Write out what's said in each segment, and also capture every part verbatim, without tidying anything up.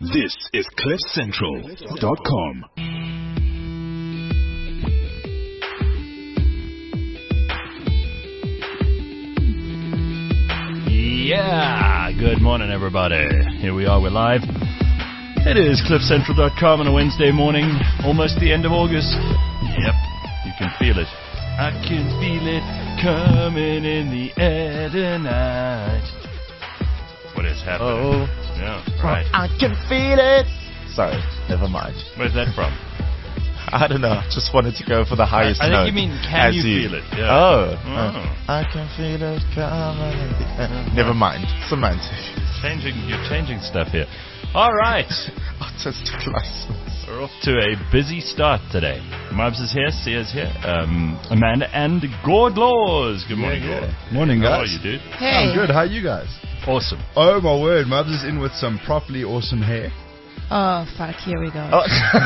This is cliff central dot com. Yeah, good morning everybody. Here we are, we're live. It is cliff central dot com on a Wednesday morning, almost the end of August. Yep, you can feel it. I can feel it coming in the air tonight. What is happening? Oh. Yeah, right. I can feel it. Sorry, never mind. Where's that from? I don't know. Just wanted to go for the highest I, I note. think you mean, can you, you feel it? Yeah. Oh. Oh. Uh, I can feel it coming in the air. Never mind. Semantic. Changing, you're changing stuff here. All right. Artistic license. We're off to a busy start today. Mubs is here, Sia's here, um, Amanda, and Gord Laws. Good morning, Yeah, Gord. yeah. Morning, How are guys. you, dude? Hey. I'm good. How are you guys? Awesome. Oh my word, Mubs is in with some properly awesome hair. Oh, fuck, here we go. Oh.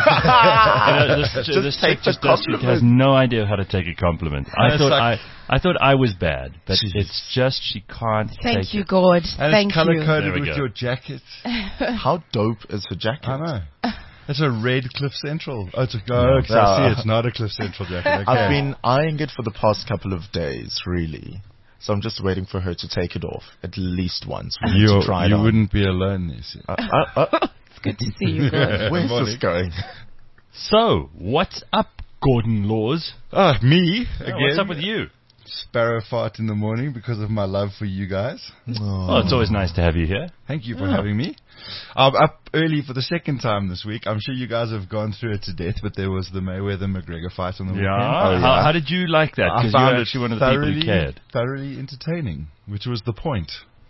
You know, this, Just this take chick just the does, she compliment. has no idea how to take a compliment. I it's thought like- I, I thought I was bad, but Jeez. it's just she can't Thank take you, it. God. And Thank it's color you. There coded we with go. your jacket. How dope is her jacket? I know. It's a red Cliff Central. Oh, it's a, oh, Yeah. okay, I see. Uh, It's not a Cliff Central jacket. Okay. I've been eyeing it for the past couple of days, really. So I'm just waiting for her to take it off at least once. We need you to try it you on. wouldn't be alone, you see. Uh, uh, uh, It's good to see you, God. where's Morning. this going? So, what's up, Gordon Laws? Ah, me Yeah, again. what's up with you? Sparrow fart in the morning because of my love for you guys. Oh, it's always nice to have you here. Thank you for having me. I'm up early for the second time this week. I'm sure you guys have gone through it to death, but there was the Mayweather-McGregor fight on the Yeah. weekend. Oh, How, yeah. how did you like that? I Because found you're it actually one of the people thoroughly, who cared. thoroughly entertaining, which was the point.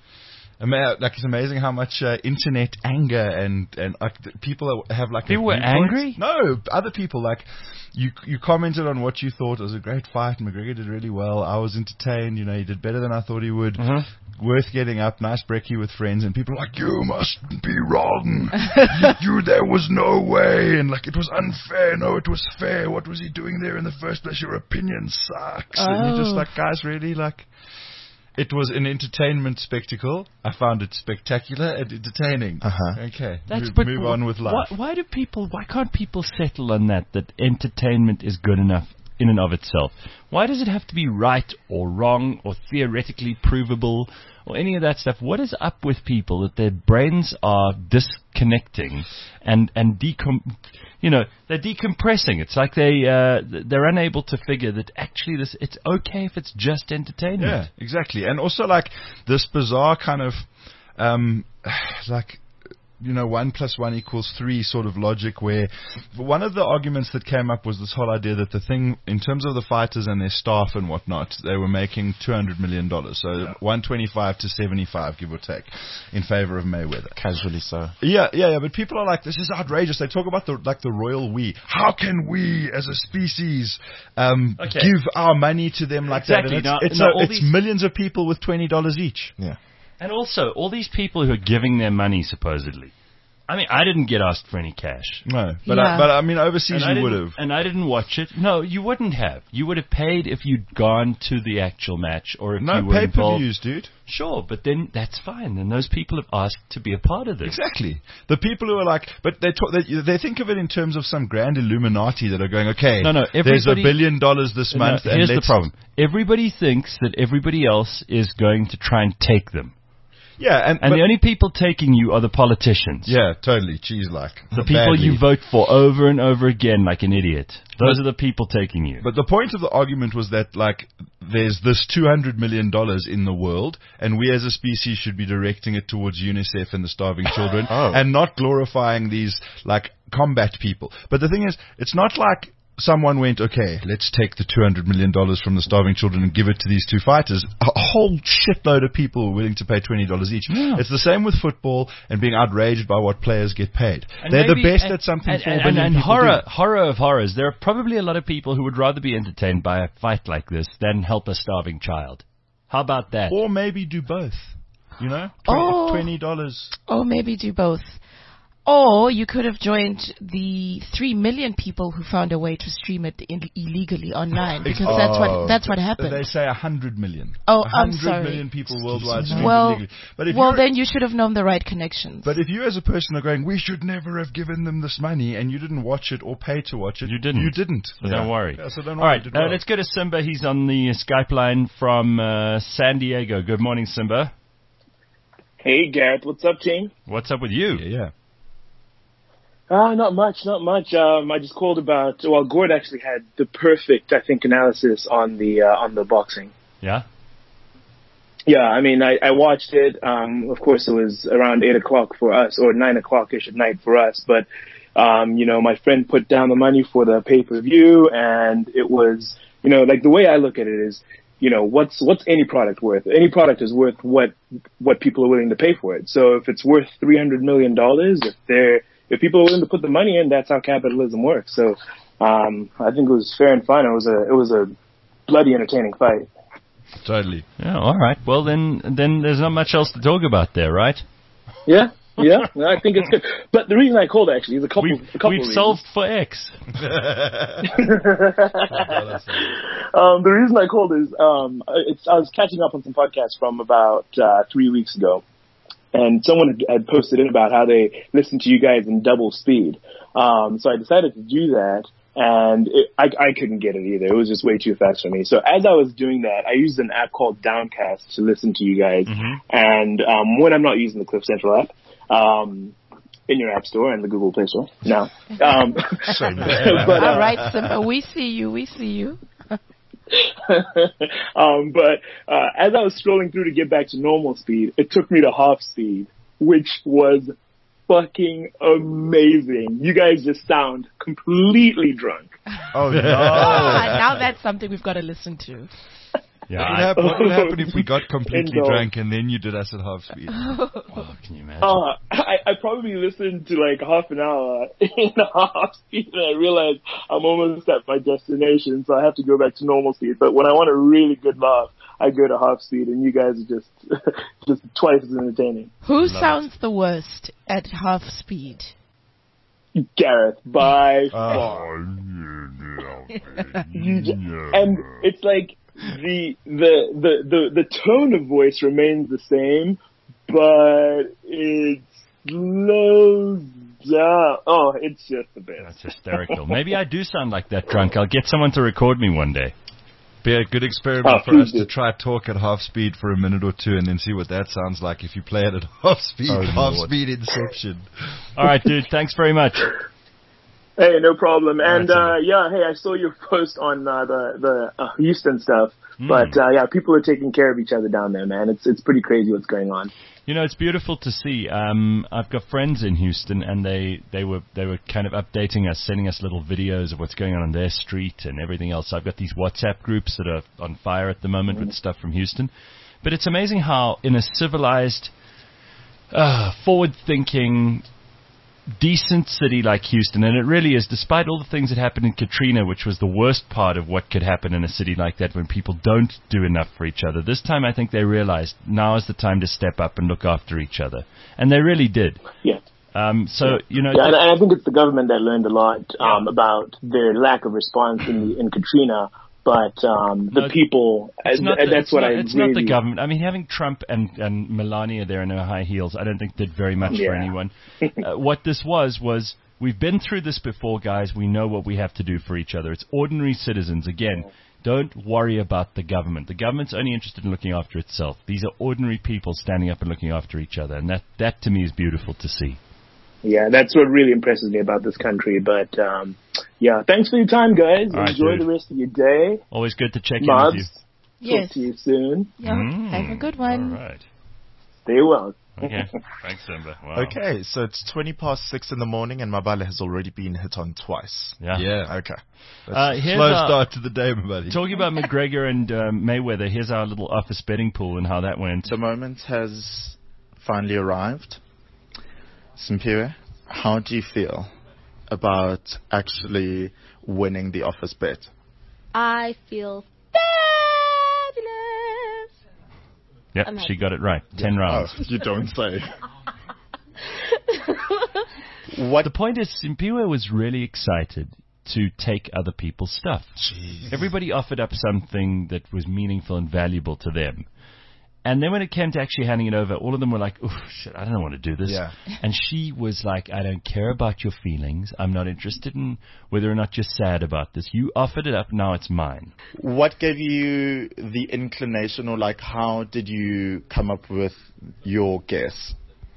Ama- like it's amazing how much uh, internet anger and and uh, th- people are- have like a People were viewpoint. angry? No, other people like you. You commented on what you thought. It was a great fight. McGregor did really well. I was entertained. You know, he did better than I thought he would. Uh-huh. Worth getting up. Nice brekkie with friends, and people are like, "You must be wrong. you, you, there was no way, and like it was unfair. No, it was fair. What was he doing there in the first place? Your opinion sucks." And you're just Oh. like, guys, really like. It was an entertainment spectacle. I found it spectacular and entertaining. Uh-huh. Okay, That's move, but move wh- on with life. Why, why do people? Why can't people settle on that? That entertainment is good enough in and of itself. Why does it have to be right or wrong or theoretically provable or any of that stuff? What is up with people that their brains are disconnecting and and decom? You know, they're decompressing. It's like they uh, they're unable to figure that actually this it's okay if it's just entertainment. Yeah, exactly. And also like this bizarre kind of um, like you know one plus one equals three sort of logic where one of the arguments that came up was this whole idea that the thing in terms of the fighters and their staff and whatnot, they were making two hundred million dollars, so Yeah. one twenty-five to seventy-five give or take in favor of Mayweather. Casually so. Yeah, yeah, yeah, but people are like, this is outrageous. They talk about the like the royal we. How can we, as a species, um, Okay. give our money to them like Exactly. that? And Now- it's it's, now a- all it's these- millions of people with twenty dollars each. Yeah. And also, all these people who are giving their money supposedly. I mean, I didn't get asked for any cash. No, but Yeah. I, but I mean, overseas And I you would didn't- have. And I didn't watch it. No, you wouldn't have. You would have paid if you'd gone to the actual match or if No you were pay per involved. views, dude. Sure, but then that's fine. Then those people have asked to be a part of this. Exactly. The people who are like, but they, talk, they they think of it in terms of some grand Illuminati that are going, okay, No, no, there's a everybody- billion dollars this No, month. and here's the let's- problem. Everybody thinks that everybody else is going to try and take them. Yeah, and, And but- the only people taking you are the politicians. yeah, totally, cheese like The people you vote for over and over again like an idiot. Those But- are the people taking you. But the point of the argument was that, like, there's this two hundred million dollars in the world, and we as a species should be directing it towards UNICEF and the starving children, Oh. and not glorifying these, like, combat people. But the thing is, it's not like someone went, okay, let's take the two hundred million dollars from the starving children and give it to these two fighters. A whole shitload of people were willing to pay twenty dollars each. Yeah. It's the same with football and being outraged by what players get paid. And They're maybe- the best and- at something and, four and, billion and, and people horror, do. horror of horrors. There are probably a lot of people who would rather be entertained by a fight like this than help a starving child. How about that? Or maybe do both. You know? Oh. twenty dollars. Or maybe do both. Or you could have joined the three million people who found a way to stream it in- illegally online, because that's what that's what happened. They say a hundred million. Oh, a I'm hundred sorry. million people worldwide streamed Well, illegally. But if well, you're- then you should have known the right connections. But if you as a person are going, we should never have given them this money, and you didn't watch it or pay to watch it, You didn't. You didn't. So don't worry. Yeah, so don't All worry. right, You did uh, well. let's go to Simba. He's on the Skype line from uh, San Diego. Good morning, Simba. Hey, Gareth, what's up, team? What's up with you? Yeah, yeah. Uh, not much, not much. Um, I just called about, well, Gord actually had the perfect, I think, analysis on the, uh, on the boxing. Yeah? Yeah, I mean, I, I watched it. Um, of course, it was around eight o'clock for us, or nine o'clock-ish at night for us. But, um, you know, my friend put down the money for the pay-per-view, and it was, you know, like the way I look at it is, you know, what's what's any product worth? Any product is worth what what people are willing to pay for it. So if it's worth three hundred million dollars, if they're if people are willing to put the money in, that's how capitalism works. So um, I think it was fair and fun. It was a it was a bloody entertaining fight. Totally. Yeah, all right. Well, then then there's not much else to talk about there, right? Yeah, yeah, I think it's good. But the reason I called actually is a couple. We've, a couple we've reasons. solved for X. um, the reason I called is um, it's, I was catching up on some podcasts from about uh, three weeks ago, and someone had, had posted in about how they listened to you guys in double speed. Um, so I decided to do that, and it, I, I couldn't get it either. It was just way too fast for me. So as I was doing that, I used an app called Downcast to listen to you guys. Mm-hmm. And um, when I'm not using the Cliff Central app, um, in your app store and the Google Play Store, no. Um, but, uh, All right, Simba, we see you, we see you. um, but uh, as I was scrolling through to get back to normal speed, it took me to half speed, which was fucking amazing. You guys just sound completely drunk. Oh, no. Ah, now that's something we've got to listen to. Yeah. What would, I, happen, what would happen if we got completely Indulge. drunk and then you did us at half speed? oh, can you imagine? Uh, I, I probably listened to like half an hour in half speed, and I realized I'm almost at my destination, so I have to go back to normal speed. But when I want a really good laugh, I go to half speed, and you guys are just just twice as entertaining. Who sounds the worst at half speed? Gareth, by Oh. far. You j- and it's like the, the the the the tone of voice remains the same, but it slows down. Oh, it's just the best. That's hysterical. Maybe I do sound like that drunk. I'll get someone to record me one day. Be a good experiment Oh, for please us do. to try talk at half speed for a minute or two and then see what that sounds like if you play it at half speed. Oh, half Lord. speed Inception. All right, dude. Thanks very much. Hey, no problem. And That's uh, yeah, hey, I saw your post on uh, the the uh, Houston stuff. Mm. But uh, yeah, people are taking care of each other down there, man. It's it's pretty crazy what's going on. You know, it's beautiful to see. Um, I've got friends in Houston, and they, they were they were kind of updating us, sending us little videos of what's going on on their street and everything else. I've got these WhatsApp groups that are on fire at the moment with stuff from Houston. But it's amazing how in a civilized, uh, forward-thinking, decent city like Houston, and it really is, despite all the things that happened in Katrina, which was the worst part of what could happen in a city like that when people don't do enough for each other. This time I think they realized now is the time to step up and look after each other. And they really did. Yeah. Um, so, you know... Yeah, and, and I think it's the government that learned a lot um, about their lack of response in, the, in Katrina. But um, the No, people, It's uh, not the, that's it's what not, I It's really... not the government. I mean, having Trump and, and Melania there in her high heels, I don't think did very much for Yeah. anyone. uh, what this was, was we've been through this before, guys. We know what we have to do for each other. It's ordinary citizens. Again, don't worry about the government. The government's only interested in looking after itself. These are ordinary people standing up and looking after each other. And that, that to me, is beautiful to see. Yeah, that's what really impresses me about this country. But um, yeah, thanks for your time, guys. All right, Enjoy dude. the rest of your day. Always good to check in Mobs, with you. Yes. talk to you soon. Yeah, Mm. have a good one. All right. Stay well. Okay. Thanks, Simba. Wow. Okay, so it's twenty past six in the morning and Mabala has already been hit on twice. Yeah. Yeah. Okay. Uh, here's Slow our- start to the day, my buddy. Talking about McGregor and um, Mayweather, here's our little office betting pool and how that went. The moment has finally arrived. Simpiwe, how do you feel about actually winning the office bet? I feel fabulous. Yep, I'm she got it right. Ten rounds. Oh, you don't say. What The point is, Simpiwe was really excited to take other people's stuff. Jeez. Everybody offered up something that was meaningful and valuable to them. And then when it came to actually handing it over, all of them were like, oof, shit, I don't want to do this. Yeah. And she was like, I don't care about your feelings. I'm not interested in whether or not you're sad about this. You offered it up, now it's mine. What gave you the inclination, or like how did you come up with your guess?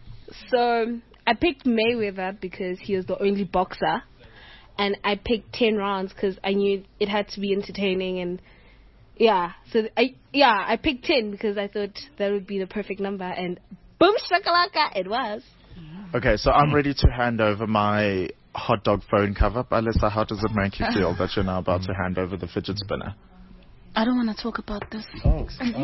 So I picked Mayweather because he was the only boxer, and I picked ten rounds because I knew it had to be entertaining, and yeah, so I yeah I picked ten because I thought that would be the perfect number, and boom shakalaka, it was. Okay, so I'm ready to hand over my hot dog phone cover. Alyssa, how does it make you feel that you're now about to hand over the fidget spinner? I don't want to talk about this. Oh,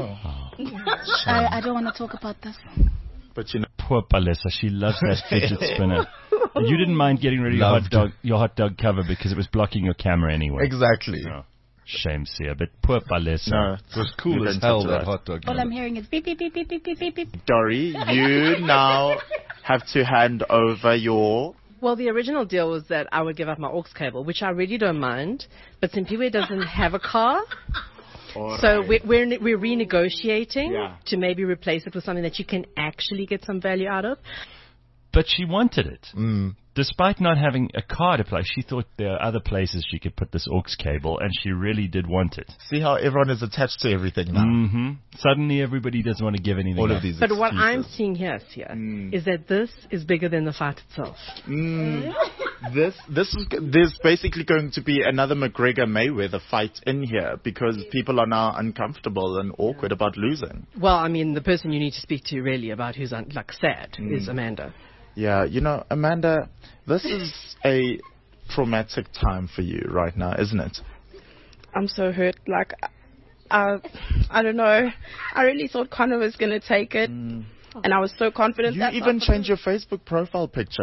I, I don't want to talk about this. but you know, Poor Palesa, she loves that fidget spinner. And you didn't mind getting rid of your hot Loved dog, your hot dog cover because it was blocking your camera anyway. exactly. Oh, shame, Sia, but poor Palesa. No, It was cool you as don't hell, touch that that. hot dog. All I'm hearing is beep, beep, beep, beep, beep, beep, beep, beep. Dory, you now have to hand over your. Well, the original deal was that I would give up my aux cable, which I really don't mind. But Simpiwe doesn't have a car, so Alright. we're we're, ne- we're renegotiating Yeah. to maybe replace it with something that you can actually get some value out of. But she wanted it. Mm. Despite not having a car to play, she thought there are other places she could put this aux cable, and she really did want it. See how everyone is attached to everything now. hmm Suddenly everybody doesn't want to give anything All up. of these. But what I'm excuses. seeing here, Sia, Mm. is that this is bigger than the fight itself. Mm, this this is there's basically going to be another McGregor Mayweather fight in here because people are now uncomfortable and awkward about losing. Well, I mean, the person you need to speak to really about who's un- like sad is Amanda. Yeah, you know, Amanda, this is a traumatic time for you right now, isn't it? I'm so hurt. Like, I, I don't know. I really thought Connor was going to take it. And I was so confident You that even changed your Facebook profile picture.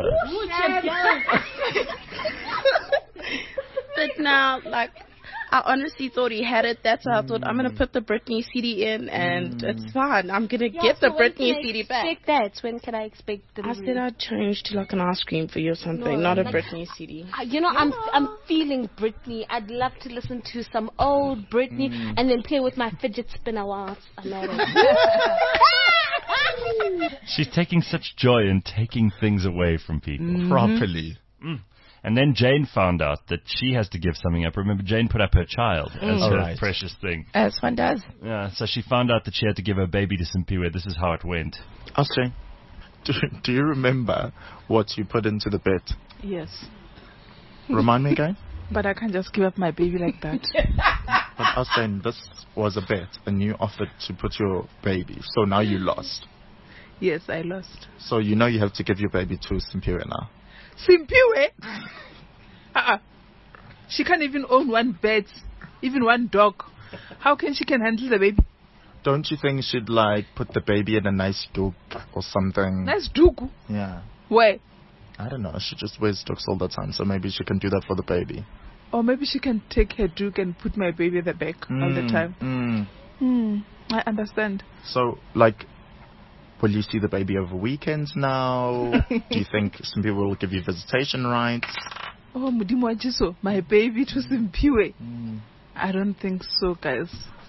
But now, like, I honestly thought he had it. That's why I thought I'm going to put the Britney C D in and it's fine. I'm going to get the Britney C D back. Expect that. When can I expect the I said I'd change to like an ice cream for you or something, No, not a like- Britney C D. Uh, You know, I'm I'm feeling Britney. I'd love to listen to some old Britney and then play with my fidget spinner while I'm at it. She's taking such joy in taking things away from people. Properly. And then Jane found out that she has to give something up. Remember, Jane put up her child as her Alright. precious thing. As one does. Yeah, so she found out that she had to give her baby to Simpiwe. This is how it went. Austin, do, do you remember what you put into the bet? Yes. Remind me again? But I can't just give up my baby like that. But Austin, this was a bet and you offered to put your baby. So now you lost. Yes, I lost. So you know you have to give your baby to Simpiwe now. Simpiwe? Uh-uh. She can't even own one bed, even one dog. How can she can handle the baby? Don't you think she'd like put the baby in a nice duke or something? Nice dugu. Yeah. Where? I don't know. She just wears dukes all the time, so maybe she can do that for the baby. Or maybe she can take her duke and put my baby at the back all the Mm, time. Mm. Hmm. I understand. So, like, will you see the baby over weekends now? Do you think some people will give you visitation rights? Oh, Mudimu Ajiso, my baby to Simpiwe. I don't think so, guys.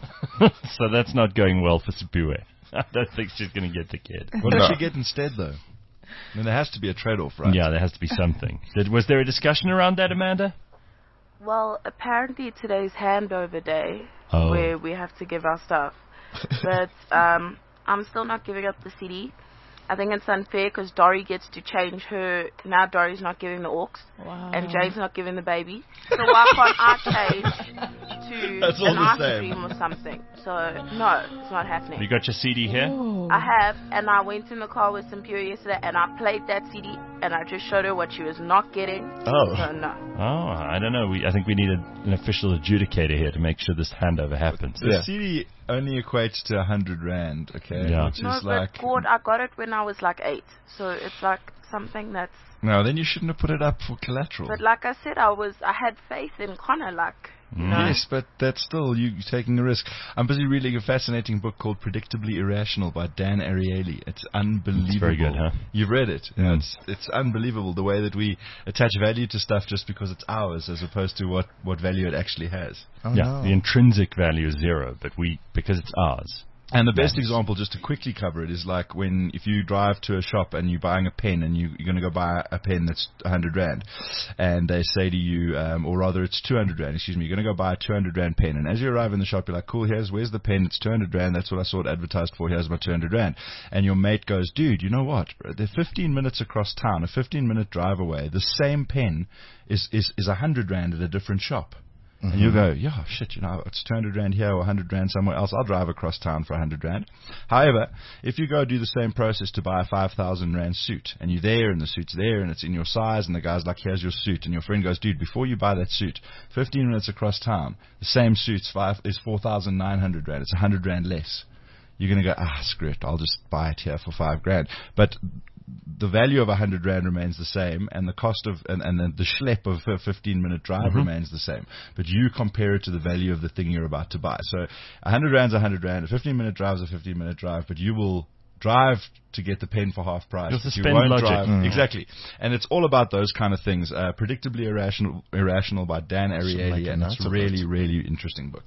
So that's not going well for Simpiwe. I don't think she's going to get the kid. What does she get instead, though? I mean, there has to be a trade-off, right? Yeah, there has to be something. Did, was there a discussion around that, Amanda? Well, apparently today's handover day, Oh. where we have to give our stuff. But um, I'm still not giving up the C D. I think it's unfair because Dory gets to change her. Now Dory's not giving the aux, Wow. and Jane's not giving the baby. So why can't I change to That's all an the ice same. cream or something? So no, it's not happening. You got your C D here? I have, and I went in the car with Simpiwe yesterday, and I played that C D, and I just showed her what she was not getting. Oh. So no. Oh, I don't know. We, I think we need a, an official adjudicator here to make sure this handover happens. The C D only equates to a hundred rand, okay? Yeah. Which No, is but like God, I got it when I was like eight, so it's like something that's. No, then you shouldn't have put it up for collateral. But like I said, I was I had faith in Connor. Like. You know? Yes, but that's still you taking a risk. I'm busy reading a fascinating book called Predictably Irrational by Dan Ariely. It's unbelievable. It's very good, huh? You've read it. Mm. Yeah, it's it's unbelievable the way that we attach value to stuff just because it's ours, as opposed to what, what value it actually has. Oh, yeah, no. the intrinsic value is zero, but we because it's ours. And the best Nice. example, just to quickly cover it, is like when if you drive to a shop and you're buying a pen and you, you're going to go buy a pen that's one hundred rand, and they say to you, um, or rather it's two hundred rand, excuse me, you're going to go buy a two hundred rand pen, and as you arrive in the shop, you're like, cool, here's where's the pen? It's two hundred rand. That's what I saw it advertised for. Here's my two hundred rand. And your mate goes, dude, you know what? They're fifteen minutes across town, a fifteen minute drive away. The same pen is is is one hundred rand at a different shop. And you go, yeah, shit, you know, it's two hundred rand here or one hundred rand somewhere else. I'll drive across town for one hundred rand. However, if you go do the same process to buy a five thousand rand suit, and you're there, and the suit's there, and it's in your size, and the guy's like, here's your suit, and your friend goes, dude, before you buy that suit, fifteen minutes across town, the same suit's five, is four thousand nine hundred rand. It's one hundred rand less. You're going to go, ah, screw it, I'll just buy it here for five grand. But the value of one hundred rand remains the same, and the cost of and, and the, the schlep of a fifteen minute drive Mm-hmm. remains the same. But you compare it to the value of the thing you're about to buy. So one hundred rand's one hundred rand, a fifteen minute drive is a fifteen minute drive, but you will drive to get the pen for half price. You'll but you suspend won't logic. drive. Mm. Exactly. And it's all about those kind of things. Uh, Predictably Irrational, Irrational by Dan Ariely, and it's a really, really interesting book.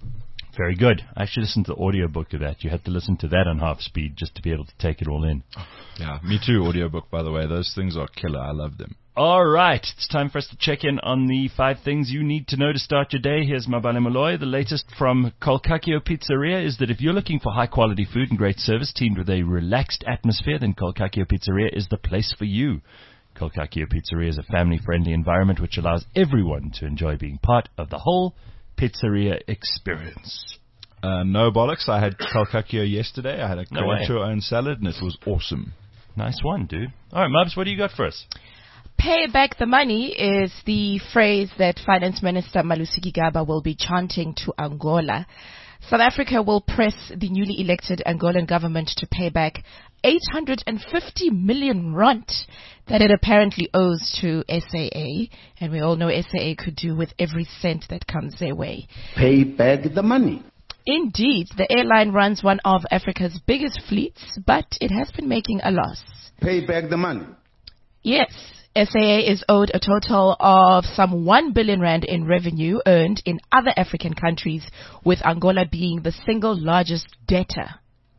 Very good. I actually listened to the audiobook of that. You had to listen to that on half speed just to be able to take it all in. Yeah, me too, audiobook, by the way. Those things are killer. I love them. All right. It's time for us to check in on the five things you need to know to start your day. Here's Mabale Molloy. The latest from Kolkakio Pizzeria is that if you're looking for high-quality food and great service teamed with a relaxed atmosphere, then Kolkakio Pizzeria is the place for you. Kolkakio Pizzeria is a family-friendly environment which allows everyone to enjoy being part of the whole pizzeria experience. Uh, no bollocks. I had Kolkakio yesterday. I had a No way. create your own salad, and it was awesome. Nice one, dude. All right, Mubs, what do you got for us? Pay back the money is the phrase that Finance Minister Malusi Gigaba will be chanting to Angola. South Africa will press the newly elected Angolan government to pay back eight hundred fifty million rand that it apparently owes to S A A. And we all know S A A could do with every cent that comes their way. Pay back the money. Indeed, the airline runs one of Africa's biggest fleets, but it has been making a loss. Pay back the money. Yes, S A A is owed a total of some one billion rand in revenue earned in other African countries, with Angola being the single largest debtor.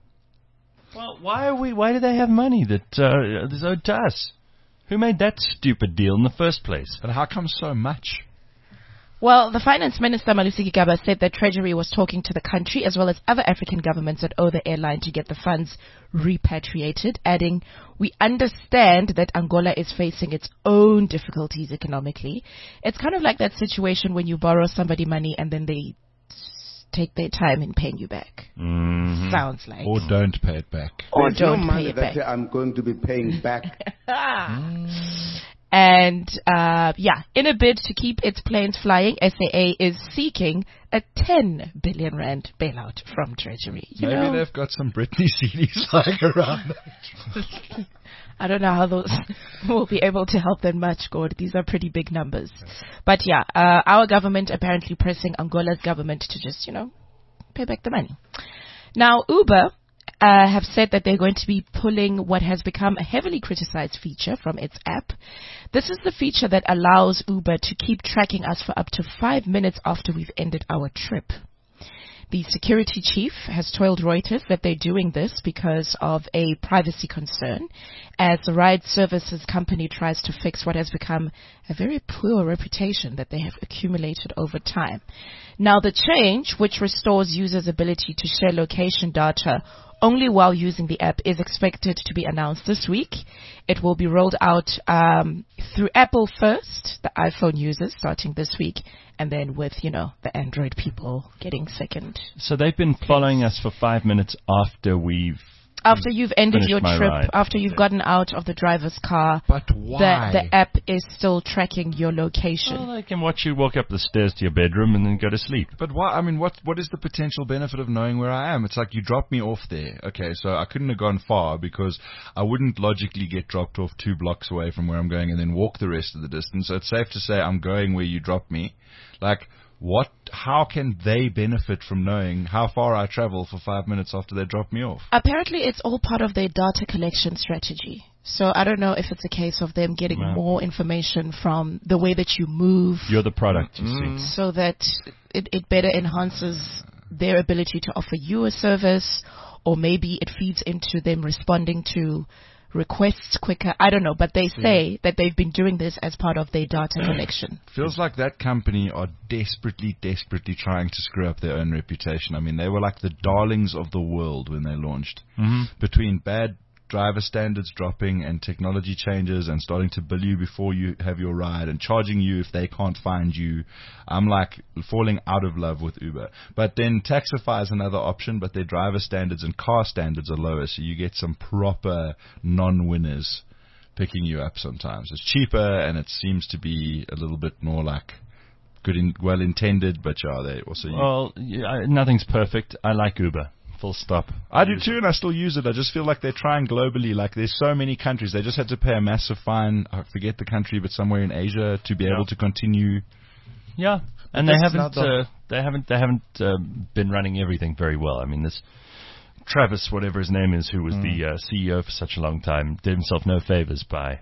Well, why are we? Why do they have money that uh, is owed to us? Who made that stupid deal in the first place? And how come so much? Well, the Finance Minister Malusi Gigaba said that Treasury was talking to the country as well as other African governments that owe the airline to get the funds repatriated, adding, "We understand that Angola is facing its own difficulties economically. It's kind of like that situation when you borrow somebody money and then they take their time in paying you back." Mm-hmm. Sounds like. Or don't pay it back. Or There's don't no pay money it that back. I'm going to be paying back. And, uh, yeah, in a bid to keep its planes flying, S A A is seeking a ten billion rand bailout from Treasury. You Maybe know, they've got some Britney C Ds lying around. I don't know how those will be able to help them much, Gord. These are pretty big numbers. But yeah, uh, our government apparently pressing Angola's government to just, you know, pay back the money. Now, Uber uh, have said that they're going to be pulling what has become a heavily criticized feature from its app. This is the feature that allows Uber to keep tracking us for up to five minutes after we've ended our trip. The security chief has told Reuters that they're doing this because of a privacy concern, as the ride services company tries to fix what has become a very poor reputation that they have accumulated over time. Now, the change, which restores users' ability to share location data only while using the app, is expected to be announced this week. It will be rolled out um, through Apple first, the iPhone users starting this week, and then with, you know, the Android people getting second. So they've been following us for five minutes after we've After you've ended Finished your my trip, ride. after you've gotten out of the driver's car, But the, why? the app is still tracking your location. Well, they can watch you walk up the stairs to your bedroom and then go to sleep. But why? I mean, what what is the potential benefit of knowing where I am? It's like you dropped me off there. Okay, so I couldn't have gone far because I wouldn't logically get dropped off two blocks away from where I'm going and then walk the rest of the distance. So it's safe to say I'm going where you dropped me. Like, what? How can they benefit from knowing how far I travel for five minutes after they drop me off? Apparently, it's all part of their data collection strategy. So I don't know if it's a case of them getting Wow. more information from the way that you move, You're the product, you Mm. see. so that it, it better enhances their ability to offer you a service, or maybe it feeds into them responding to requests quicker. I don't know, but they say that they've been doing this as part of their data collection. Feels like that company are desperately, desperately trying to screw up their own reputation. I mean, they were like the darlings of the world when they launched. Mm-hmm. Between bad driver standards dropping and technology changes and starting to bill you before you have your ride and charging you if they can't find you, I'm like falling out of love with Uber. But then Taxify is another option, but their driver standards and car standards are lower, so you get some proper non-winners picking you up sometimes. It's cheaper and it seems to be a little bit more like good, in, well intended, but yeah, they also use. Well, yeah, nothing's perfect. I like Uber. Full stop. I do too, and I still use it. I just feel like they're trying globally. Like, there's so many countries. They just had to pay a massive fine. I forget the country, but somewhere in Asia to be Yeah. able to continue. Yeah, and But they that's haven't, not the- uh, they haven't, they haven't uh, been running everything very well. I mean, this Travis, whatever his name is, who was the uh, C E O for such a long time, did himself no favors by.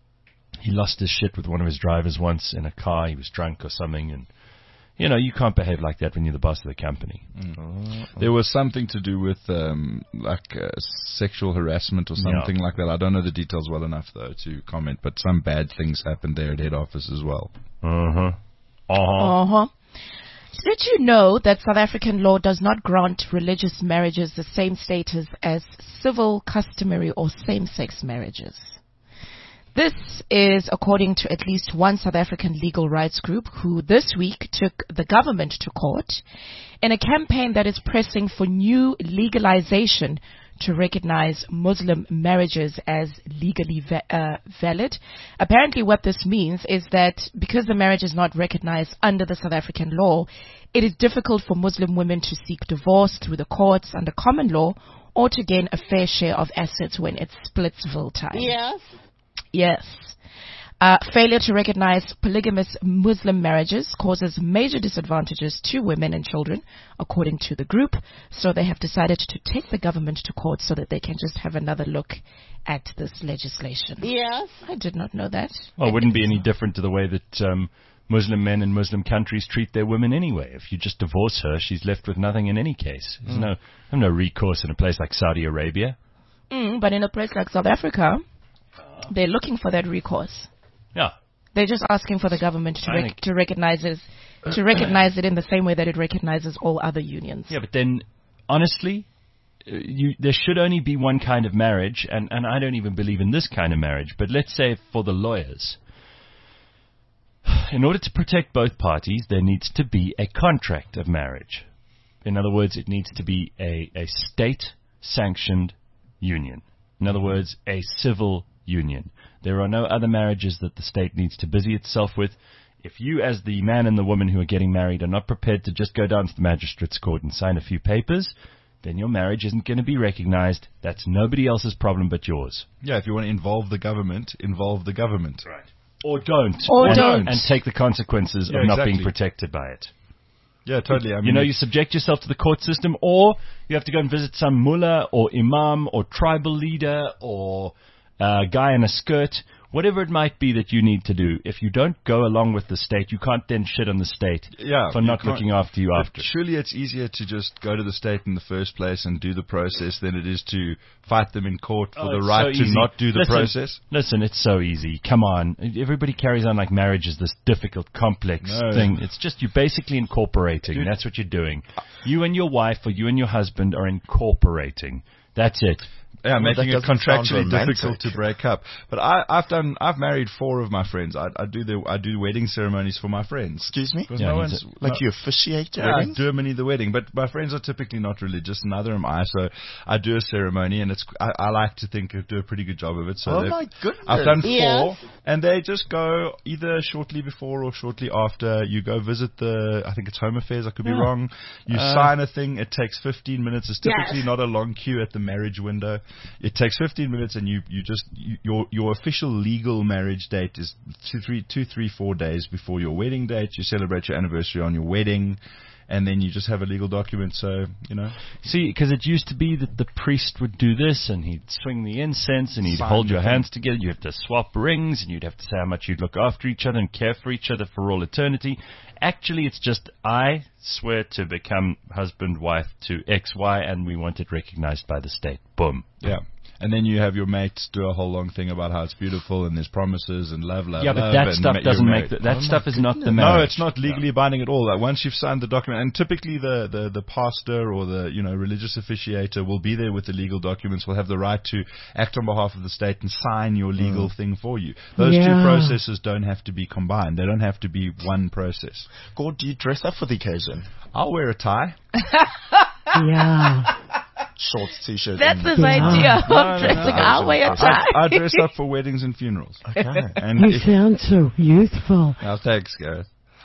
He lost his shit with one of his drivers once in a car. He was drunk or something, and you know, you can't behave like that when you're the boss of the company. There was something to do with um, like uh, sexual harassment or something Yeah. like that. I don't know the details well enough though to comment, but some bad things happened there at head office as well. Uh huh. Uh huh. Uh-huh. Did you know that South African law does not grant religious marriages the same status as civil, customary, or same-sex marriages? This is according to at least one South African legal rights group who this week took the government to court in a campaign that is pressing for new legalization to recognize Muslim marriages as legally va- uh, valid. Apparently what this means is that because the marriage is not recognized under the South African law, it is difficult for Muslim women to seek divorce through the courts under common law or to gain a fair share of assets when it's splitsville time. Yes. Yes. Uh, failure to recognize polygamous Muslim marriages causes major disadvantages to women and children, according to the group. So they have decided to take the government to court so that they can just have another look at this legislation. Yes. I did not know that. Well, it wouldn't be any different to the way that um, Muslim men in Muslim countries treat their women anyway. If you just divorce her, she's left with nothing in any case. There's Mm. no, there's no recourse in a place like Saudi Arabia. Mm, but in a place like South Africa, they're looking for that recourse. Yeah. They're just asking for the government to I rec- think- to recognize it, to recognize it in the same way that it recognizes all other unions. Yeah, but then, honestly, uh, you, there should only be one kind of marriage, and, and I don't even believe in this kind of marriage, but let's say for the lawyers, in order to protect both parties, there needs to be a contract of marriage. In other words, it needs to be a, a state-sanctioned union. In other words, a civil union. There are no other marriages that the state needs to busy itself with. If you, as the man and the woman who are getting married, are not prepared to just go down to the magistrate's court and sign a few papers, then your marriage isn't going to be recognized. That's nobody else's problem but yours. Yeah, if you want to involve the government, involve the government. Right. Or don't. Or and, don't. And take the consequences Yeah, of not being exactly. protected by it. Yeah, totally. I mean, you know, you subject yourself to the court system, or you have to go and visit some mullah or imam or tribal leader or a guy in a skirt, whatever it might be that you need to do. If you don't go along with the state, you can't then shit on the state yeah, for you not can't- looking after you but after. Surely it's easier to just go to the state in the first place and do the process than it is to fight them in court for Oh, the it's right so to easy. not do the Listen, process. Listen, it's so easy. Come on. Everybody carries on like marriage is this difficult, complex No. thing. It's just you're basically incorporating. Dude. That's what you're doing. You and your wife or you and your husband are incorporating. That's it. Yeah, Well, making that it doesn't sound contractually romantic. difficult to break up. But I, I've done, I've married four of my friends. I, I do the, I do wedding ceremonies for my friends. Excuse me? Because Yeah, no he's one's Like no- you officiate Yeah, weddings? I do many the wedding, but my friends are typically not religious, neither am I. So I do a ceremony, and it's I, I like to think I do a pretty good job of it. So Oh they've- my goodness. I've done four, Yeah. and they just go either shortly before or shortly after. You go visit the, I think it's Home Affairs. I could be Yeah. wrong. You Uh, sign a thing. It takes fifteen minutes. It's typically Yes. not a long queue at the marriage window. It takes fifteen minutes, and you you just you, your your official legal marriage date is two three two three four days before your wedding date. You celebrate your anniversary on your wedding. And then you just have a legal document, so, you know. See, because it used to be that the priest would do this, and he'd swing the incense, and he'd Sign hold the your thing. hands together. You have to swap rings, and you'd have to say how much you'd look after each other and care for each other for all eternity. Actually, it's just, I swear to become husband, wife to X Y, and we want it recognized by the state. Boom. Yeah. And then you have your mates do a whole long thing about how it's beautiful and there's promises and love, love, Yeah, but love. that and stuff ma- doesn't you're make married. the, that Oh stuff my is not the goodness. marriage. No, it's not legally binding at all. Like once you've signed the document, and typically the, the, the pastor or the you know religious officiator will be there with the legal documents, will have the right to act on behalf of the state and sign your legal thing for you. Those two Yeah. processes don't have to be combined. They don't have to be one process. Gord, do you dress up for the occasion? I'll wear a tie. Yeah. Shorts, t-shirt. That's and- his Yeah. idea of No, no, no. dressing. I'll wear a tie. I, I dress up for weddings and funerals. Okay. And You if, sound so youthful. oh, thanks, Gareth.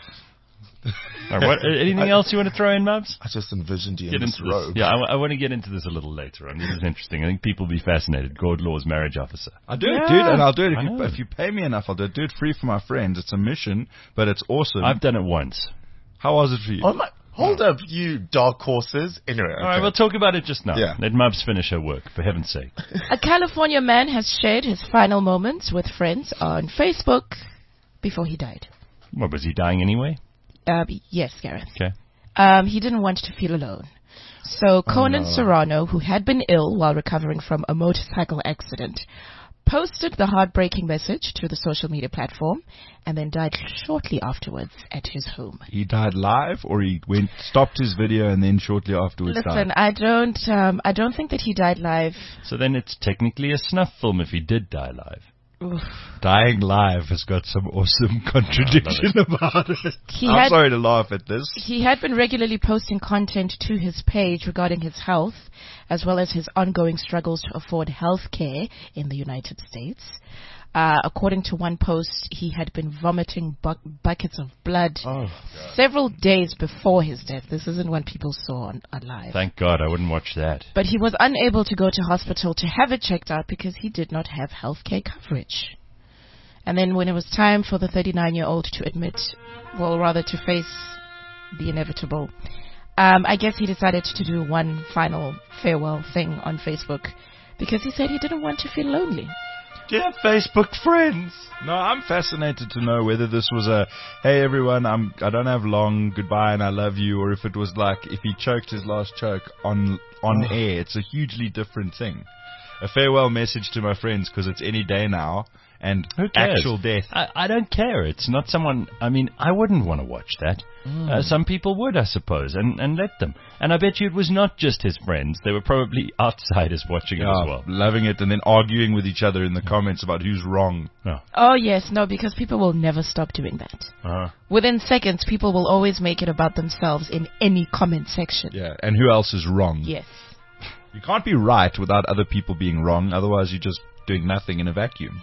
All right, what, anything else you want to throw in, Mubs? I just envisioned you Get in this into this. robe. Yeah, I, want to get into this a little later on. This is interesting. I think people will be fascinated. Gord Law's marriage officer. I do it, dude, and I'll do it if I you, know. if you pay me enough. I'll do it. Do it free for my friends. It's a mission, but it's awesome. I've done it once. How was it for you? Oh my, hold up, you dark horses. Anyway, okay. All right, we'll talk about it just now. Yeah. Let Mubs finish her work, for heaven's sake. A California man has shared his final moments with friends on Facebook before he died. What, was he dying anyway? Uh, yes, Gareth. Okay. Um, he didn't want to feel alone. So Conan no. Serrano, who had been ill while recovering from a motorcycle accident, posted the heartbreaking message to the social media platform and then died shortly afterwards at his home. He died live, or he went stopped his video and then shortly afterwards Listen, died? I don't, um, I don't think that he died live. So then it's technically a snuff film if he did die live. Oof. Dying live has got some awesome contradiction about it. He I'm had- sorry to laugh at this. He had been regularly posting content to his page regarding his health, as well as his ongoing struggles to afford health care in the United States. Uh, according to one post, he had been vomiting bu- buckets of blood Oh, several days before his death. This isn't what people saw on, on live. Thank God, I wouldn't watch that. But he was unable to go to hospital to have it checked out because he did not have healthcare coverage. And then when it was time for the thirty-nine-year-old to admit, well, rather to face the inevitable, um, I guess he decided to do one final farewell thing on Facebook because he said he didn't want to feel lonely. Do you have Facebook friends? No, I'm fascinated to know whether this was a, hey everyone, I'm, I don't have long, goodbye and I love you, or if it was like, if he choked his last choke on, on Oh. air. It's a hugely different thing. A farewell message to my friends, because it's any day now, and Who cares? actual death. I, I don't care. It's not someone. I mean, I wouldn't want to watch that. Uh, some people would, I suppose, and, and let them. And I bet you it was not just his friends. They were probably outsiders watching it Yeah, as well. loving it and then arguing with each other in the comments about who's wrong. No. Oh, yes, no, because people will never stop doing that. Uh, Within seconds, people will always make it about themselves in any comment section. Yeah, and who else is wrong? Yes. You can't be right without other people being wrong, otherwise you're just doing nothing in a vacuum.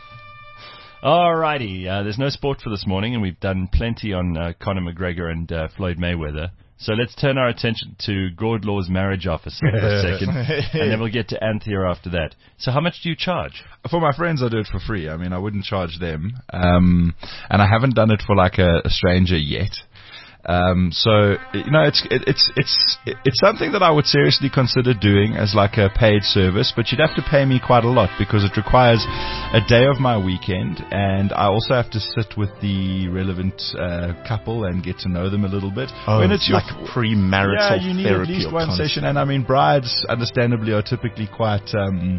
Alrighty, uh, there's no sport for this morning, and we've done plenty on uh, Conor McGregor and uh, Floyd Mayweather. So let's turn our attention to Gord Law's marriage officer for a second, and then we'll get to Anthea after that. So how much do you charge? For my friends, I do it for free. I mean, I wouldn't charge them. Um, and I haven't done it for like a, a stranger yet. Um, so, you know, it's, it, it's, it's, it's something that I would seriously consider doing as like a paid service, but you'd have to pay me quite a lot because it requires a day of my weekend, and I also have to sit with the relevant, uh, couple and get to know them a little bit. Oh, when it's like your, premarital yeah, you need therapy at least or one counseling. session, and I mean, brides, understandably, are typically quite, um,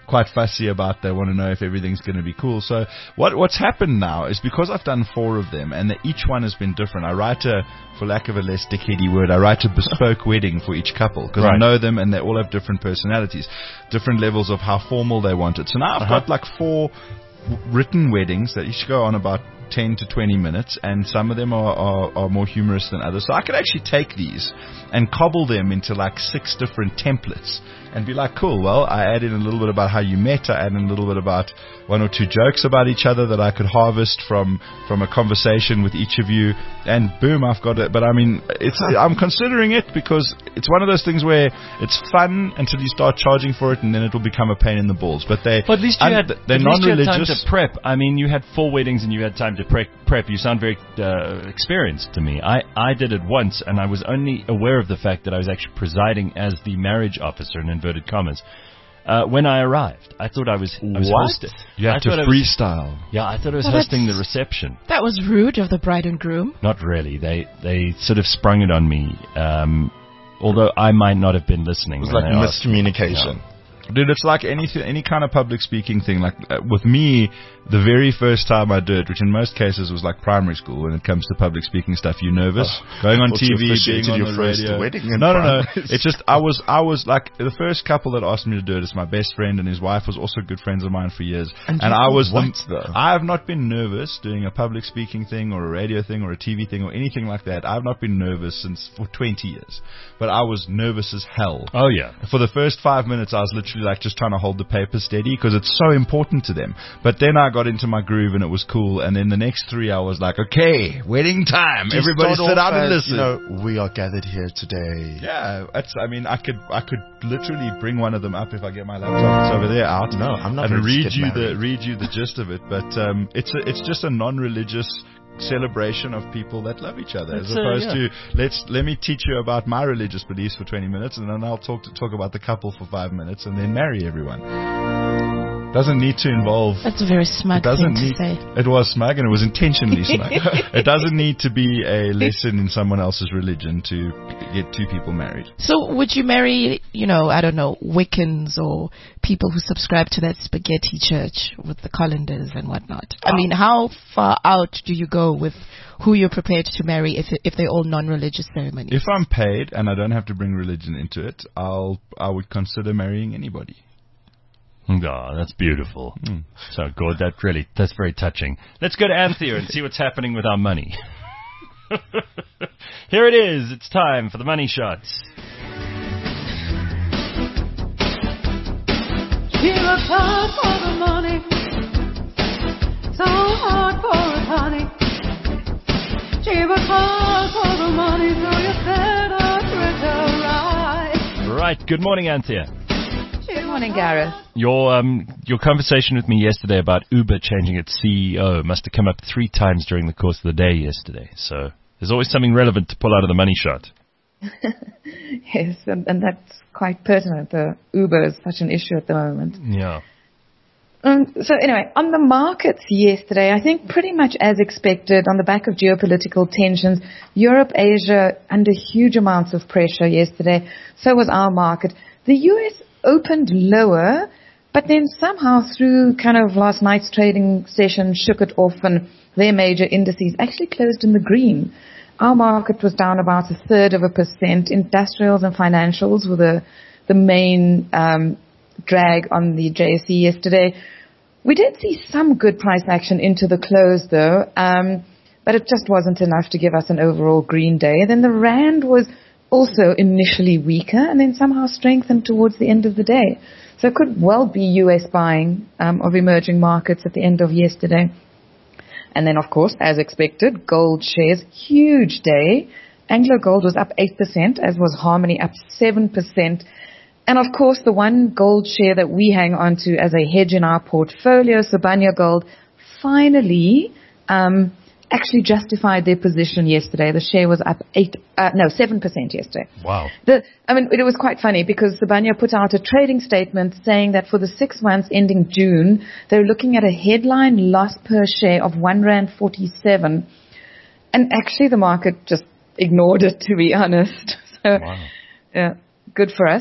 quite fussy about. They want to know if everything's going to be cool. So what what's happened now is because I've done four of them and that each one has been different. I write a, for lack of a less dickheady word, I write a bespoke wedding for each couple because Right. I know them and they all have different personalities, different levels of how formal they want it. So now I've Uh-huh. got like four w- written weddings that each go on about ten to twenty minutes, and some of them are, are, are more humorous than others. So I could actually take these and cobble them into like six different templates and be like, cool, well, I add in a little bit about how you met, I add in a little bit about one or two jokes about each other that I could harvest from from a conversation with each of you, and boom, I've got it. But I mean, it's I'm considering it because it's one of those things where it's fun until you start charging for it, and then it will become a pain in the balls. But they, But at least you un- had, they're at least you had time non-religious. to prep. I mean, you had four weddings and you had time to prep. prep. You sound very uh, experienced to me. I, I did it once, and I was only aware of the fact that I was actually presiding as the marriage officer, in inverted commas, uh, when I arrived. I thought I was, I was What? hosting. You had I to thought I was- freestyle. Yeah, I thought I was Well, hosting the that's- reception. That was rude of the bride and groom. Not really. They they sort of sprung it on me, um, although I might not have been listening. It was when like they asked. miscommunication. Dude, it's like anything, any kind of public speaking thing. Like uh, with me, the very first time I did, which in most cases was like primary school, when it comes to public speaking stuff, you're nervous Oh, going on thought T you V, being officiated on your the first radio. wedding in No, no, no. primary It's just I was, I was like the first couple that asked me to do it. It's my best friend and his wife was also good friends of mine for years, And and you I were was what, the, though? I have not been nervous doing a public speaking thing or a radio thing or a T V thing or anything like that. I've not been nervous since for twenty years, but I was nervous as hell. Oh yeah. For the first five minutes, I was literally like just trying to hold the paper steady because it's so important to them. But then I got into my groove and it was cool. And then the next three, I was like, okay, wedding time. Do you Everybody start sit off down and as, listen. You know, we are gathered here today. Yeah, it's, I mean, I could, I could literally bring one of them up if I get my laptop. It's over there out. No, I'm not And ready to read get you the, married. read you the gist of it. But um, it's, a, it's just a non-religious celebration of people that love each other, It's, as uh, opposed yeah. to let's let me teach you about my religious beliefs for twenty minutes, and then I'll talk to talk about the couple for five minutes, and then marry everyone. Doesn't need to involve. That's a very smug It doesn't thing need. to say. It was smug, and it was intentionally smug. It doesn't need to be a lesson in someone else's religion to get two people married. So would you marry, you know, I don't know, Wiccans or people who subscribe to that spaghetti church with the colanders and whatnot? I mean, how far out do you go with who you're prepared to marry if if they're all non-religious ceremonies? If I'm paid and I don't have to bring religion into it, I'll I would consider marrying anybody. Oh, that's beautiful. Mm. So good. That really, that's very touching. Let's go to Anthea and see what's happening with our money. Here it is. It's time for the money shots. She works hard for the money, so hard for it, honey. She works hard for the money, so you better treat her right. Right. Good morning, Anthea. Good morning, Gareth. Your um your conversation with me yesterday about Uber changing its C E O must have come up three times during the course of the day yesterday. So there's always something relevant to pull out of the money shot. Yes, and, and that's quite pertinent. The Uber is such an issue at the moment. Yeah. Um, so anyway, on the markets yesterday, I think pretty much as expected, on the back of geopolitical tensions, Europe, Asia under huge amounts of pressure yesterday. So was our market. The U S opened lower, but then somehow through kind of last night's trading session shook it off, and their major indices actually closed in the green. Our market was down about a third of a percent. Industrials and financials were the the main um, drag on the J S E yesterday. We did see some good price action into the close, though, um, but it just wasn't enough to give us an overall green day. Then the rand was also initially weaker and then somehow strengthened towards the end of the day. So it could well be U S buying um, of emerging markets at the end of yesterday. And then, of course, as expected, gold shares, huge day. Anglo Gold was up eight percent, as was Harmony up seven percent. And, of course, the one gold share that we hang on to as a hedge in our portfolio, Sibanye Gold, finally um, actually justified their position yesterday. The share was up eight, uh, no, seven percent yesterday. Wow. The, I mean, it was quite funny because Sibanye put out a trading statement saying that for the six months ending June, they're looking at a headline loss per share of one rand forty-seven. And actually the market just ignored it, to be honest. So, Wow. yeah, good for us.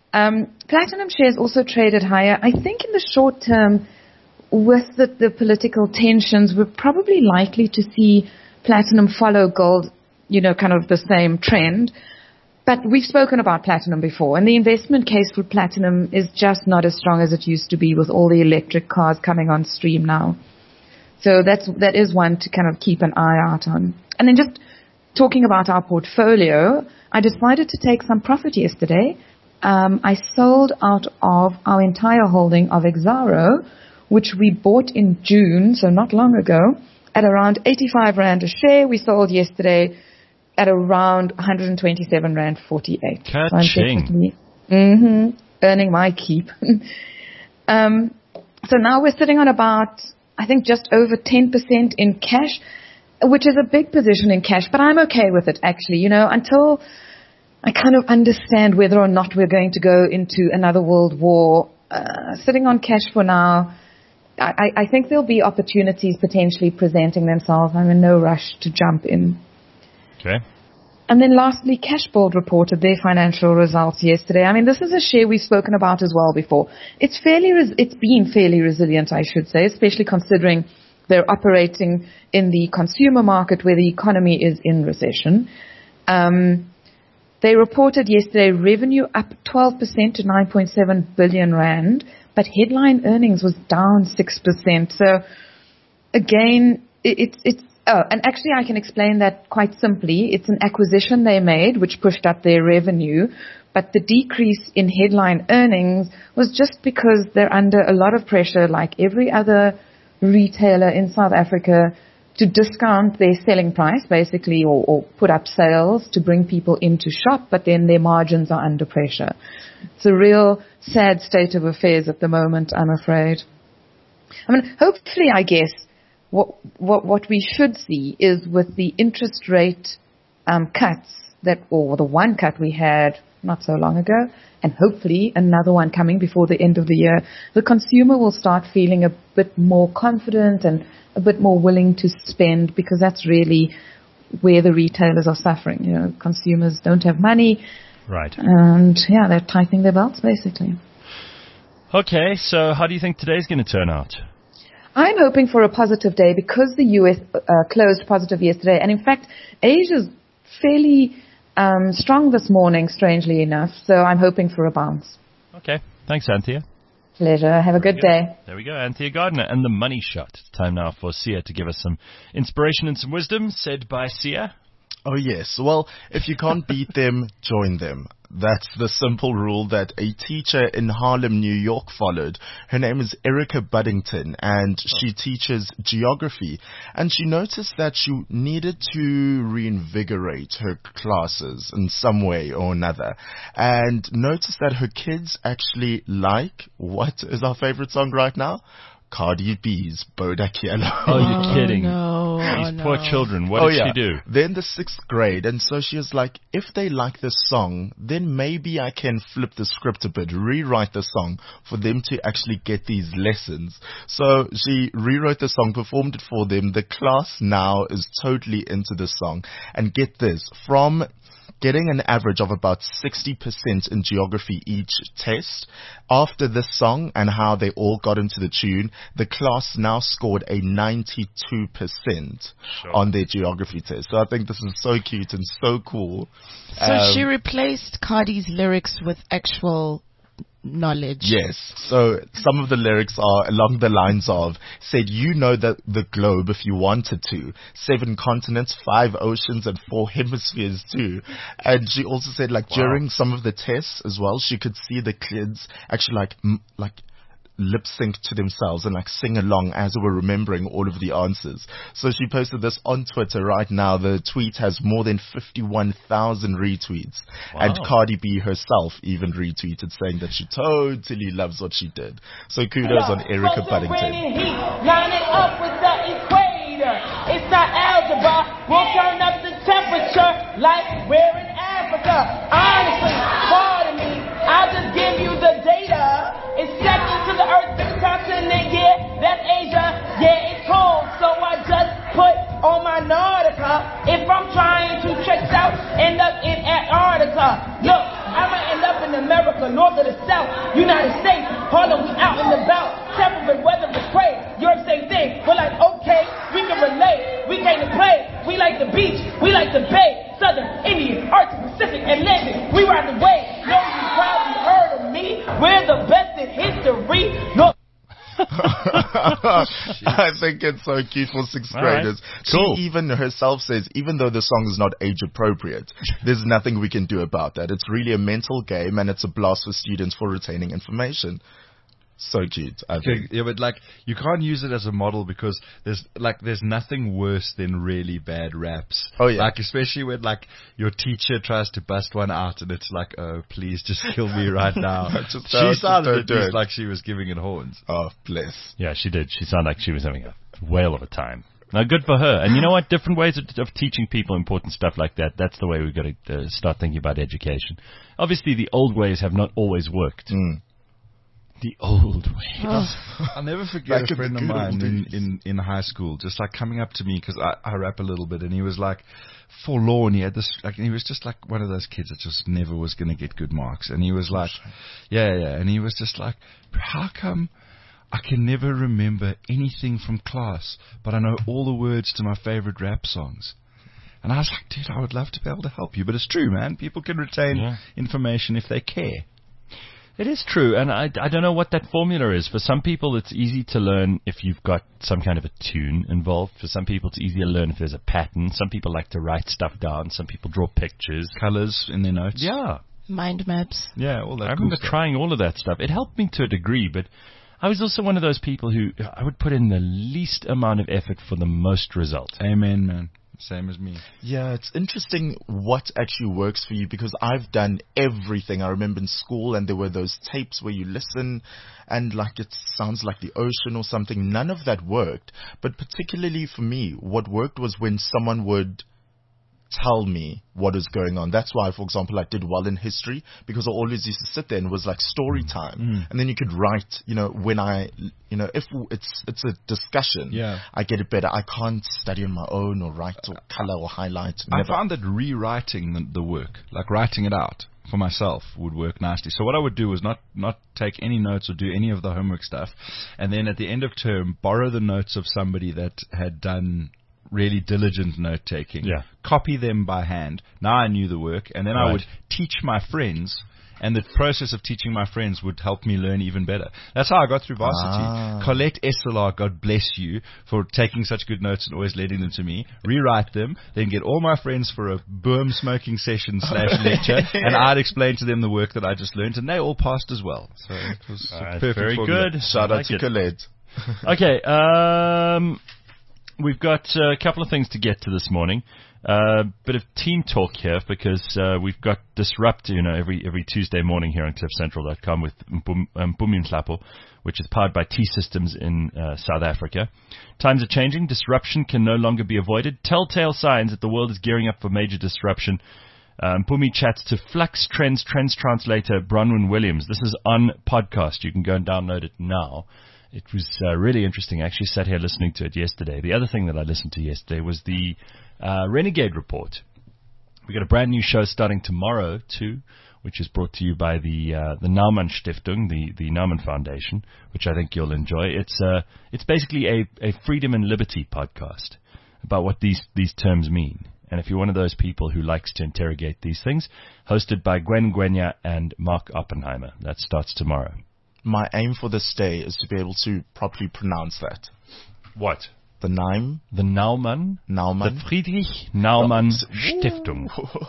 Um, platinum shares also traded higher. I think in the short term, with the, the political tensions, we're probably likely to see platinum follow gold, you know, kind of the same trend. But we've spoken about platinum before, and the investment case for platinum is just not as strong as it used to be with all the electric cars coming on stream now. So that's, that is one to kind of keep an eye out on. And then just talking about our portfolio, I decided to take some profit yesterday. Um, I sold out of our entire holding of Exxaro, which we bought in June, so not long ago, at around eighty-five rand a share. We sold yesterday at around one hundred twenty-seven rand forty-eight. Ka-ching. So mm-hmm, earning my keep. um, so now we're sitting on about, I think, just over ten percent in cash, which is a big position in cash, but I'm okay with it, actually. You know, until I kind of understand whether or not we're going to go into another world war, uh, sitting on cash for now, I, I think there'll be opportunities potentially presenting themselves. I'm in no rush to jump in. Okay. And then lastly, Cashboard reported their financial results yesterday. I mean, this is a share we've spoken about as well before. It's fairly, res- it's been fairly resilient, I should say, especially considering they're operating in the consumer market where the economy is in recession. Um, they reported yesterday revenue up twelve percent to nine point seven billion rand, but headline earnings was down six percent. So again, it, it's, it's, oh, and actually I can explain that quite simply. It's an acquisition they made which pushed up their revenue, but the decrease in headline earnings was just because they're under a lot of pressure, like every other retailer in South Africa, to discount their selling price, basically, or, or put up sales to bring people into shop, but then their margins are under pressure. It's a real sad state of affairs at the moment, I'm afraid. I mean, hopefully, I guess, what what what we should see is with the interest rate um, cuts that, or the one cut we had not so long ago, and hopefully another one coming before the end of the year, the consumer will start feeling a bit more confident and a bit more willing to spend, because that's really where the retailers are suffering. You know, consumers don't have money. Right. And, yeah, they're tightening their belts, basically. Okay, so how do you think today's going to turn out? I'm hoping for a positive day because the U S uh, closed positive yesterday. And, in fact, Asia's fairly um, strong this morning, strangely enough. So I'm hoping for a bounce. Okay. Thanks, Anthea. Pleasure. Have a good day. There we go, Anthea Gardner and the Money Shot. It's time now for Sia to give us some inspiration and some wisdom, said by Sia. Oh, yes. Well, if you can't beat them, join them. That's the simple rule that a teacher in Harlem, New York followed. Her name is Erica Buddington, and she teaches geography. And she noticed that she needed to reinvigorate her classes in some way or another. And noticed that her kids actually like, what is our favorite song right now? Cardi B's Bodak Yellow. Oh, you're kidding. No. These Oh, no. poor children. What oh, did yeah. she do? They're in the sixth grade, and so she was like, if they like this song, then maybe I can flip the script a bit, rewrite the song for them to actually get these lessons. So she rewrote the song, performed it for them. The class now is totally into the song. And get this, from getting an average of about sixty percent in geography each test, after this song and how they all got into the tune, the class now scored a ninety-two percent sure. on their geography test. So I think this is so cute and so cool. So um, she replaced Cardi's lyrics with actual knowledge. Yes. So some of the lyrics are along the lines of, said, you know that the globe if you wanted to. Seven continents, five oceans, and four hemispheres too. And she also said, like, wow. during some of the tests as well, she could see the kids actually like, m- like, lip sync to themselves and like sing along as they were remembering all of the answers. So she posted this on Twitter right now. The tweet has more than fifty-one thousand retweets. Wow. And Cardi B herself even retweeted saying that she totally loves what she did. So kudos on Erica Buddington. Line it up with the equator. It's not algebra. We'll turn up the temperature like we're in Africa. Honestly, pardon me, I'll just give you the data. It's second to the earth, this continent, yeah, that's Asia, yeah, it's cold, so I just put on my Nautica. If I'm trying to trick out, end up in Antarctica. Look, I'ma end up in America, the north or the south, United States, Harlem, we out and about. Temperate weather is great. Europe, same thing. We're like, okay, we can relate. We came to play. We like the beach. We like the bay. Southern, Indian, Arctic, Pacific, Atlantic. We ride the wave. Know you probably heard of me. We're the best in history. No. I think it's so cute for sixth All right. graders. Cool. She even herself says, even though the song is not age appropriate, there's nothing we can do about that. It's really a mental game, and it's a blast for students for retaining information. So cute. I Okay, think. yeah, but like you can't use it as a model because there's like there's nothing worse than really bad raps. Oh yeah. Like especially when like your teacher tries to bust one out and it's like, oh please just kill me right now. Just She don't- sounded don't at do least it. like she was giving it horns. Oh bless. Yeah, she did. She sounded like she was having a whale of a time. Now, good for her. And you know what? Different ways of, of teaching people important stuff like that. That's the way we've got to uh, start thinking about education. Obviously, the old ways have not always worked. Mm. The old way. I'll never forget Back a in friend the of good mine old in, days. in, in high school, just like coming up to me because I, I rap a little bit, and he was like forlorn. He had this, like, and he was just like one of those kids that just never was going to get good marks. And he was like, yeah, yeah, and he was just like, how come I can never remember anything from class, but I know all the words to my favorite rap songs? And I was like, dude, I would love to be able to help you, but it's true, man. People can retain Yeah. information if they care. It is true, and I, I don't know what that formula is. For some people, it's easy to learn if you've got some kind of a tune involved. For some people, it's easier to learn if there's a pattern. Some people like to write stuff down. Some people draw pictures. Colors in their notes. Yeah. Mind maps. Yeah, all that I cool remember stuff. trying all of that stuff. It helped me to a degree, but I was also one of those people who I would put in the least amount of effort for the most result. Amen, man. Same as me. Yeah, it's interesting what actually works for you because I've done everything. I remember in school and there were those tapes where you listen and like it sounds like the ocean or something. None of that worked. But particularly for me, what worked was when someone would tell me what is going on. That's why, for example, I did well in history because I always used to sit there and it was like story time. Mm. And then you could write, you know, when I, you know, if it's it's a discussion, Yeah. I get it better. I can't study on my own or write or color or highlight. I Never. found that rewriting the, the work, like writing it out for myself, would work nicely. So what I would do was not, not take any notes or do any of the homework stuff, and then at the end of term, borrow the notes of somebody that had done really diligent note taking, Yeah. copy them by hand. Now I knew the work, and then I Right. would teach my friends. And the process of teaching my friends would help me learn even better. That's how I got through varsity. Ah. Colette Esselar, God bless you, for taking such good notes and always lending them to me. Rewrite them, then get all my friends for a boom smoking session slash lecture, and I'd explain to them the work that I just learned, and they all passed as well. So it was All a right, perfect very formula. good. Shout I out like to it. Colette. Okay, um, we've got uh, a couple of things to get to this morning. A uh, bit of team talk here because uh, we've got Disrupt, you know, every every Tuesday morning here on cliff central dot com with Mpumi um, Nhlapo, which is powered by T-Systems in uh, South Africa. Times are changing. Disruption can no longer be avoided. Telltale signs that the world is gearing up for major disruption. Um, Mpumi chats to Flux Trends Trends translator Bronwyn Williams. This is on podcast. You can go and download it now. It was uh, really interesting. I actually sat here listening to it yesterday. The other thing that I listened to yesterday was the uh, Renegade Report. We've got a brand new show starting tomorrow, too, which is brought to you by the uh, the Naumann Stiftung, the, the Naumann Foundation, which I think you'll enjoy. It's uh, it's basically a, a freedom and liberty podcast about what these, these terms mean. And if you're one of those people who likes to interrogate these things, hosted by Gwen Gwenya and Mark Oppenheimer. That starts tomorrow. My aim for this day is to be able to properly pronounce that. What? The Naim. The Naumann. Naumann. The Friedrich Naumann Stiftung.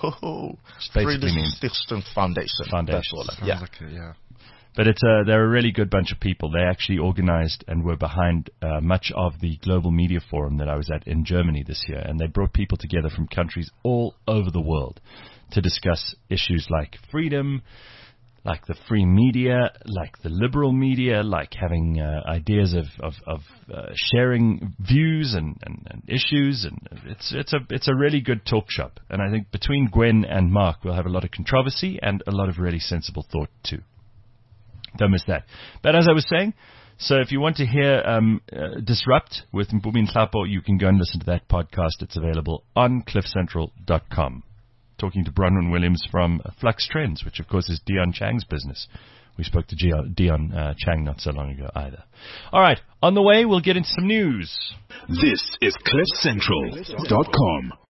Which basically means Stiftung Foundation. Foundation. That's all. Sounds Yeah. like a- yeah. But it's uh, they're a really good bunch of people. They actually organized and were behind uh, much of the Global Media Forum that I was at in Germany this year. And they brought people together from countries all over the world to discuss issues like freedom, like the free media, like the liberal media, like having uh, ideas of, of, of uh, sharing views and, and, and issues. And it's, it's, a, it's a really good talk shop. And I think between Gwen and Mark, we'll have a lot of controversy and a lot of really sensible thought too. Don't miss that. But as I was saying, so if you want to hear um, uh, Disrupt with Mpumi Nhlapo, you can go and listen to that podcast. It's available on cliff central dot com. talking to Bronwyn Williams from Flux Trends, which of course is Dion Chang's business. We spoke to Dion, Dion uh, Chang not so long ago either. All right, on the way, we'll get into some news. This is cliff central dot com.